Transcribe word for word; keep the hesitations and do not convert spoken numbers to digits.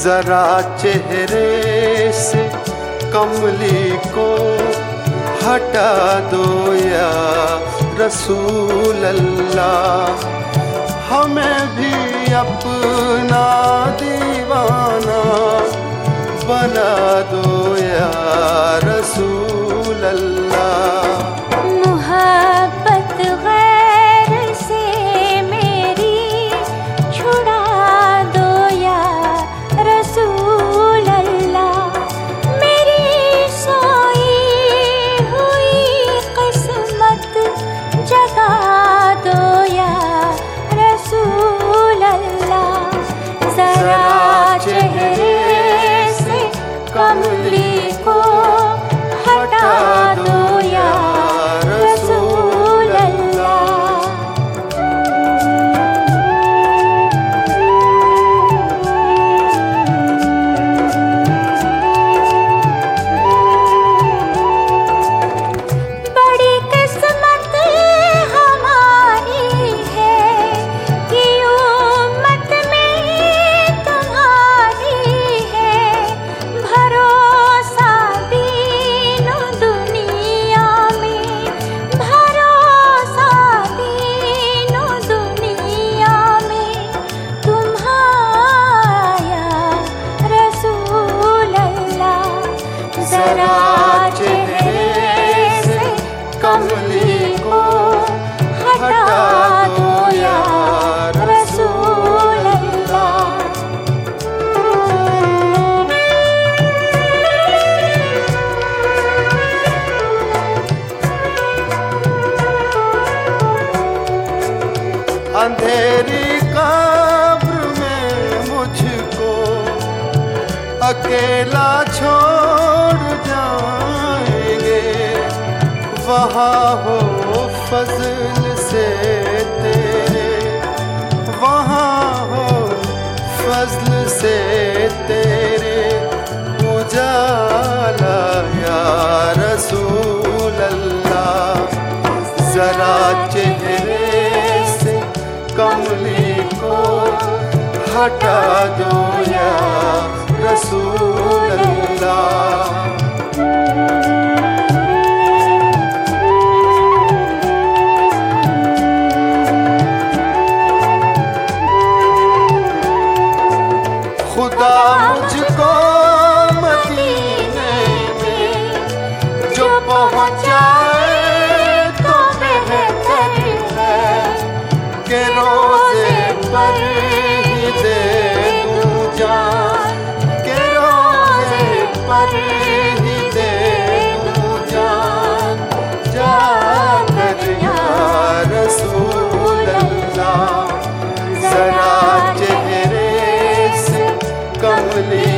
जरा चेहरे से कमली को हटा दो या रसूल अल्लाह। हमें भी अपना दीवाना बना दो या रसूल अल्लाह। मोहब्बत गैर से मेरी छुड़ा दो या रसूल अल्लाह। मेरी सोई हुई किस्मत जगा दो या रसूल अल्लाह। जरा चेहरे से कमली को हटा दो या रसूल अल्लाह। बड़ी किस्मत हमारी है कि उम्मत में तुम्हारी है। भरोसा दीनो दुनिया में, भरोसा दीनो दुनिया में तुम्हारा रसूल अल्लाह। जरा चेहरे से कमली को हटा दो या रसूल अल्लाह। अंधेरी कब्र में मुझको अकेला छोड़ जाएंगे। वहाँ हो फजल से तेरे, वहाँ हो फजल से तेरे उजाला या रसूल अल्लाह। जरा चेहरे से कमली को हटा दो या रसूल अल्लाह। खुदा मुझको मदीने में जो पहुँचाए तो बेहतर है कि रोज़े पर ही दे दूँ जान, कि रोज़े पर ही दे दूँ जान। जाकर या रसूल अल्लाह। जरा चेहरे से कमली